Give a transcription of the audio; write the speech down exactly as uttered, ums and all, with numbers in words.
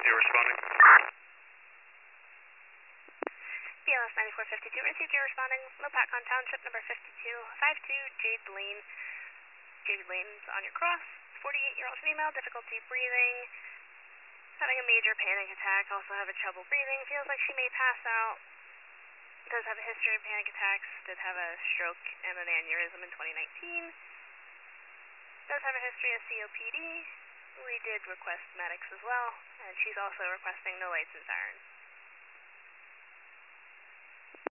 You're responding? B L S ninety-four fifty-two, received, you're responding. Lopatcon Township, number fifty-two fifty-two, Jade Lane. Jade Lane's on your cross. forty-eight-year-old female, difficulty breathing. Having a major panic attack, also having trouble breathing. Feels like she may pass out. Does have a history of panic attacks. Did have a stroke and an aneurysm in twenty nineteen. Does have a history of C O P D. We did request medics as well, and she's also requesting no lights and sirens.